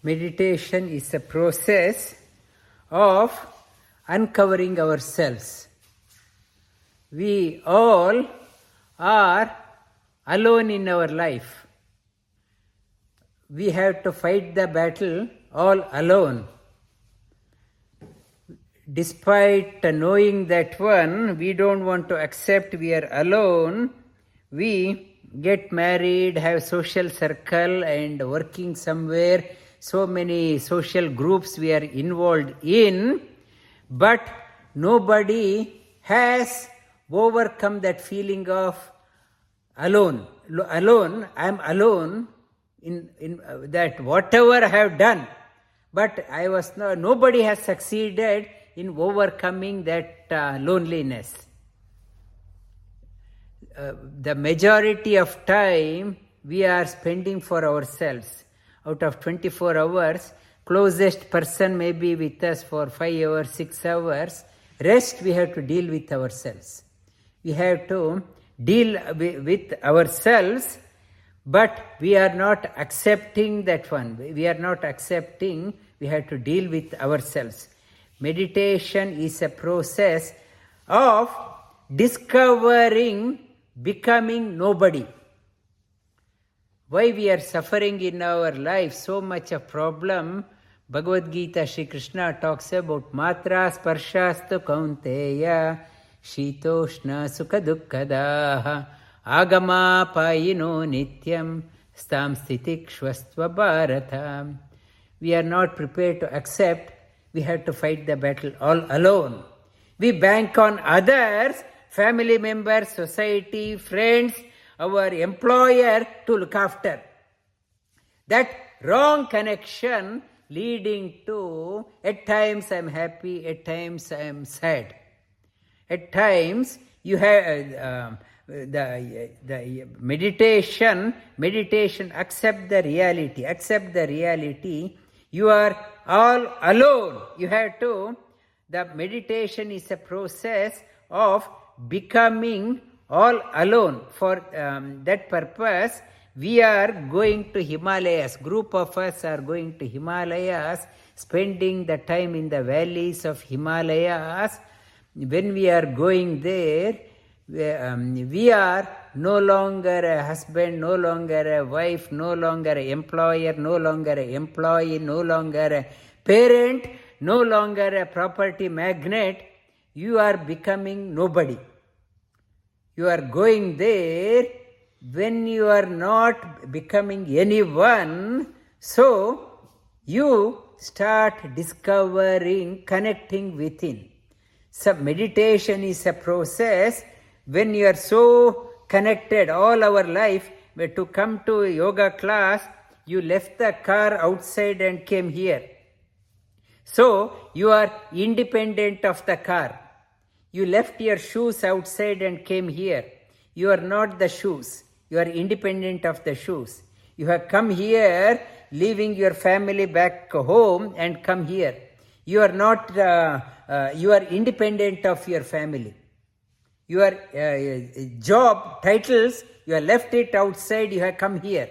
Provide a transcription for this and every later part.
Meditation is a process of uncovering ourselves. We all are alone in our life. We have to fight the battle all alone. Despite knowing that one, we don't want to accept we are alone. We get married, have social circle and working somewhere. So many social groups we are involved in. But nobody has overcome that feeling of alone. Alone, I am alone in that whatever I have done. But nobody has succeeded in overcoming that loneliness. The majority of time we are spending for ourselves. Out of 24 hours, closest person may be with us for 5 hours, 6 hours. Rest we have to deal with ourselves. We have to deal with ourselves, but we are not accepting that one. We are not accepting, we have to deal with ourselves. Meditation is a process of discovering, becoming nobody. Why we are suffering in our life, so much of problem. Bhagavad Gita, Shri Krishna talks about Matra Sparshastu Kaunteya Shitoshna Sukha Dukkadaha Agama Payino Nityam Stam Stitikshvastva Bharata. We are not prepared to accept. We have to fight the battle all alone. We bank on others, family members, society, friends, our employer to look after. That wrong connection leading to, at times I am happy, at times I am sad. At times you have the meditation, accept the reality, you are all alone. You have to, the meditation is a process of becoming all alone. For that purpose, we are going to Himalayas. Group of us are going to Himalayas, spending the time in the valleys of Himalayas. When we are going there, we are no longer a husband, no longer a wife, no longer an employer, no longer an employee, no longer a parent, no longer a property magnate. You are becoming nobody. You are going there when you are not becoming anyone. So you start discovering, connecting within. So meditation is a process when you are so connected all our life. To come to yoga class, you left the car outside and came here. So you are independent of the car. You left your shoes outside and came here. You are not the shoes. You are independent of the shoes. You have come here, leaving your family back home and come here. You are not, you are independent of your family. Your job titles, you have left it outside, you have come here.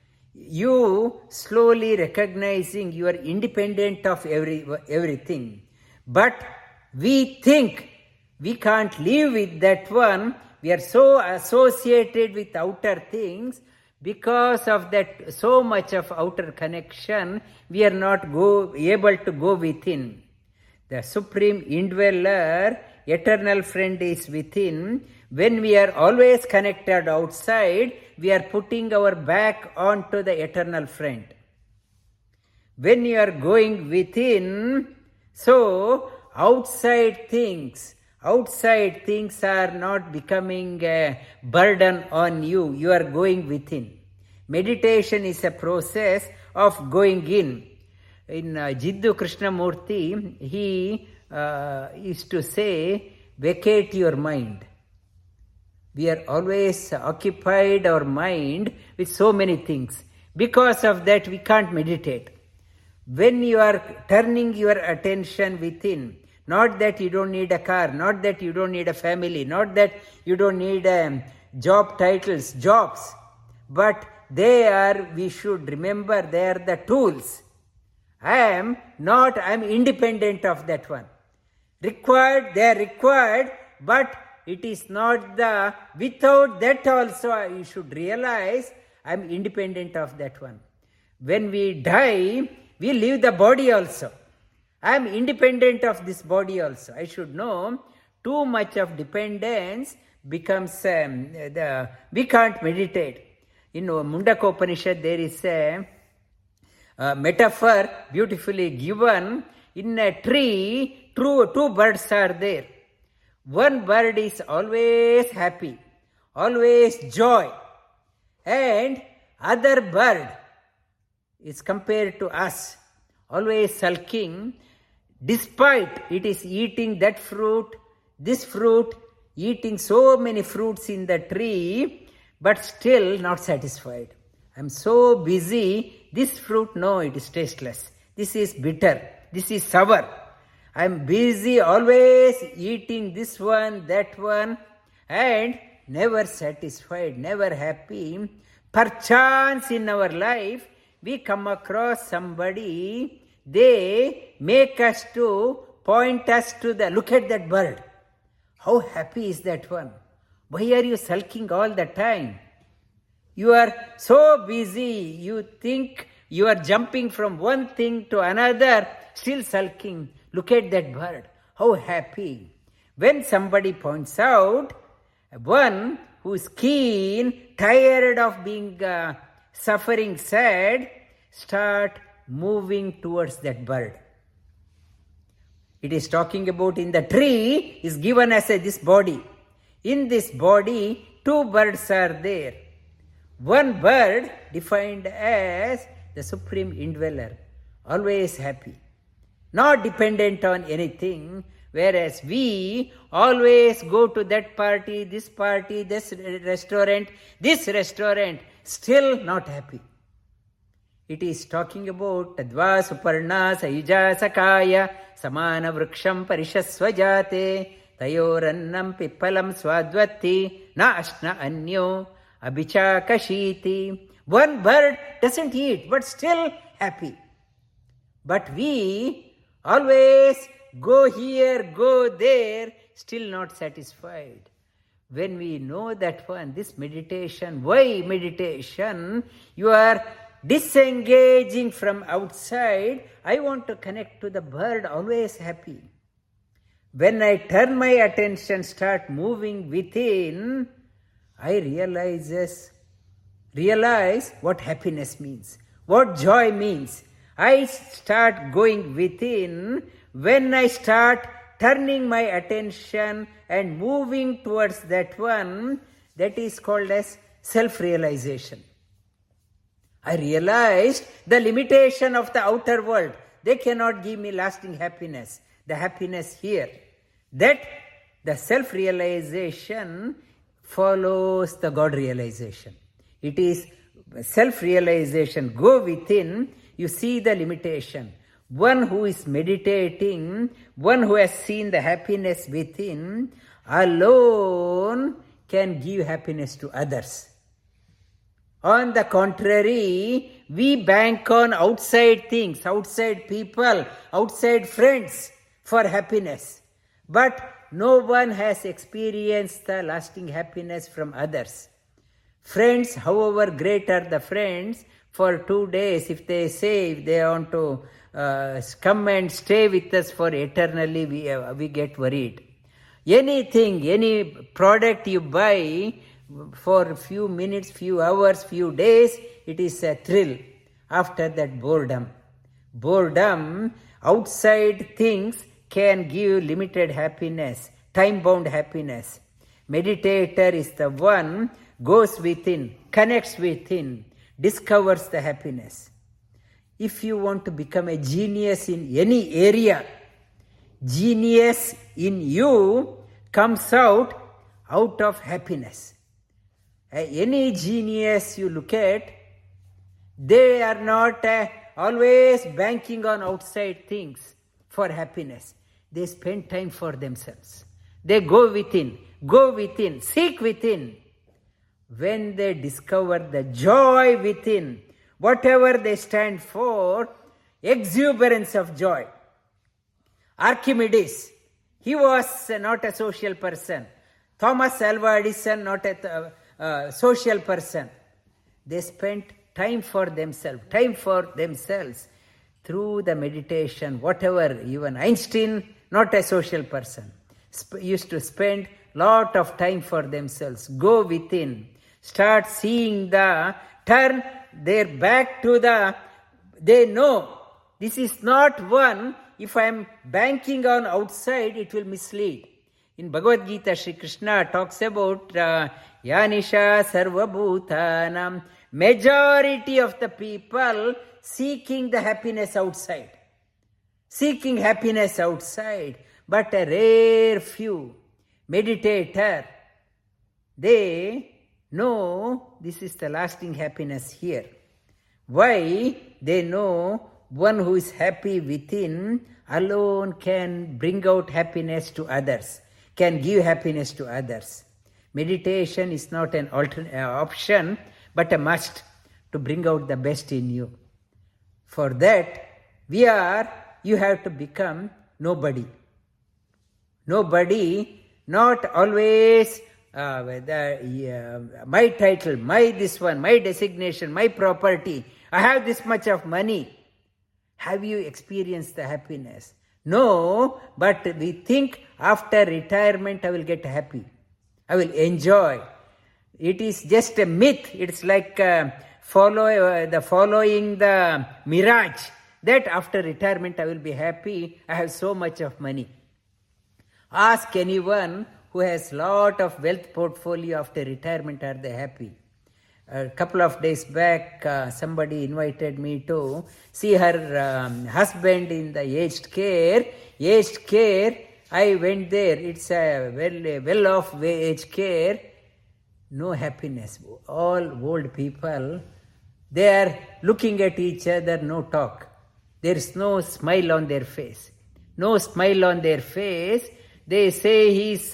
You slowly recognizing you are independent of everything. But we think we can't live with that one. We are so associated with outer things. Because of that, so much of outer connection, we are not able to go within. The Supreme Indweller, eternal friend is within. When we are always connected outside, we are putting our back onto the eternal friend. When you are going within, so outside things are not becoming a burden on you. You are going within. Meditation is a process of going in. In Jiddu Krishnamurti, he used to say, vacate your mind. We are always occupied our mind with so many things. Because of that, we can't meditate. When you are turning your attention within, not that you don't need a car, not that you don't need a family, not that you don't need job titles, jobs, but we should remember they are the tools. I am independent of that one. Required, they are required, but it is not the, without that also you should realize I am independent of that one. When we die, we leave the body also. I am independent of this body also. I should know too much of dependence becomes, we can't meditate. In Mundaka Upanishad there is a metaphor beautifully given. In a tree, two birds are there. One bird is always happy, always joy, and other bird is compared to us, always sulking, despite it is eating that fruit, this fruit, eating so many fruits in the tree, but still not satisfied. I am so busy, this fruit, no, it is tasteless. This is bitter, this is sour. I am busy always eating this one, that one, and never satisfied, never happy. Perchance in our life, we come across somebody, they make us to, point us to the, look at that bird. How happy is that one? Why are you sulking all the time? You are so busy, you think you are jumping from one thing to another, still sulking. Look at that bird, how happy. When somebody points out, one who is keen, tired of being suffering, sad, start moving towards that bird. It is talking about in the tree is given as this body. In this body, two birds are there. One bird defined as the supreme indweller, always happy, not dependent on anything, whereas we always go to that party, this restaurant, still not happy. It is talking about Tadva Suparna Sayuja Sakaya Samana Vruksham Parishasvajate Tayorannam Pippalam Swadvati Na Ashna Anyo Abhicha Kashiti. One bird doesn't eat, but still happy. But we always go here, go there, still not satisfied. When we know that one, this meditation, why meditation? You are disengaging from outside. I want to connect to the bird, always happy. When I turn my attention, start moving within, I realize what happiness means, what joy means. I start going within. When I start turning my attention and moving towards that one, that is called as self-realization. I realized the limitation of the outer world. They cannot give me lasting happiness. The happiness here. That the self-realization follows the God realization. It is self-realization. Go within, you see the limitation. One who is meditating, one who has seen the happiness within, alone can give happiness to others. On the contrary, we bank on outside things, outside people, outside friends for happiness. But no one has experienced the lasting happiness from others. Friends, however great are the friends, for 2 days, if they say if they want to come and stay with us for eternally, we get worried. Anything, any product you buy, for a few minutes, few hours, few days, it is a thrill. After that, boredom. Boredom, outside things can give limited happiness, time-bound happiness. Meditator is the one goes within, connects within, discovers the happiness. If you want to become a genius in any area, genius in you comes out of happiness. Any genius you look at, they are not always banking on outside things for happiness. They spend time for themselves. They go within, seek within. When they discover the joy within, whatever they stand for, exuberance of joy. Archimedes, he was not a social person. Thomas Alva Edison, not a social person. They spent time for themselves through the meditation, whatever. Even Einstein, not a social person, used to spend lot of time for themselves. Go within, start seeing turn their back to they know this is not one. If I am banking on outside, it will mislead. In Bhagavad Gita, Sri Krishna talks about Yanisha Sarvabhutanam, majority of the people seeking the happiness outside. Seeking happiness outside. But a rare few meditator, they know this is the lasting happiness here. Why? They know one who is happy within alone can bring out happiness to others, can give happiness to others. Meditation is not an option, but a must to bring out the best in you. For that, you have to become nobody. Nobody, not always my title, my this one, my designation, my property. I have this much of money. Have you experienced the happiness? No, but we think after retirement I will get happy. I will enjoy. It is just a myth. It's like following the mirage that after retirement I will be happy. I have so much of money. Ask anyone who has lot of wealth portfolio after retirement, are they happy? A couple of days back, somebody invited me to see her husband in the aged care. Aged care, I went there. It's a well-off aged care. No happiness. All old people, they are looking at each other, no talk. There is no smile on their face. No smile on their face. They say he's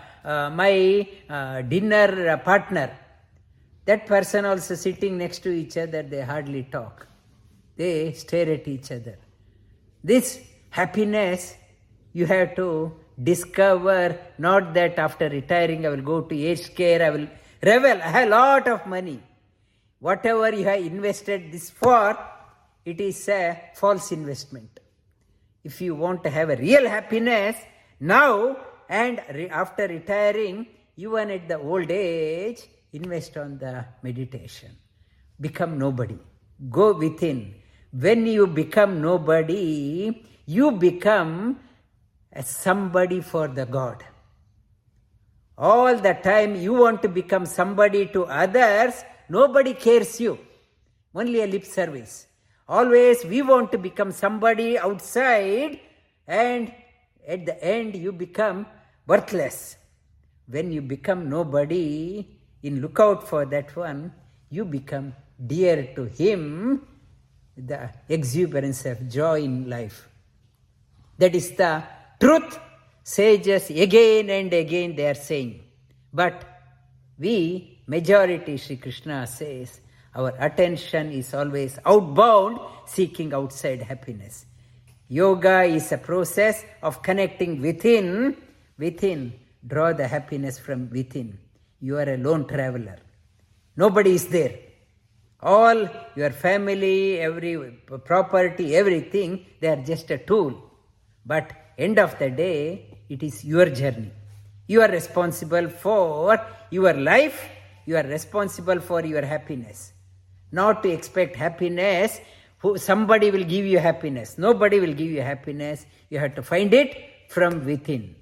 my dinner partner. That person also sitting next to each other, they hardly talk. They stare at each other. This happiness you have to discover, not that after retiring I will go to aged care, I will revel, I have a lot of money. Whatever you have invested this for, it is a false investment. If you want to have a real happiness, now and after retiring, even at the old age, invest on the meditation. Become nobody. Go within. When you become nobody, you become a somebody for the God. All the time you want to become somebody to others, nobody cares you. Only a lip service. Always we want to become somebody outside, and at the end you become worthless. When you become nobody, look out for that one, you become dear to him, the exuberance of joy in life. That is the truth. Sages again and again they are saying. But we, majority, Sri Krishna says, our attention is always outbound, seeking outside happiness. Yoga is a process of connecting within. Draw the happiness from within. You are a lone traveler. Nobody is there. All your family, every property, everything, they are just a tool. But end of the day, it is your journey. You are responsible for your life. You are responsible for your happiness. Not to expect happiness. Somebody will give you happiness. Nobody will give you happiness. You have to find it from within.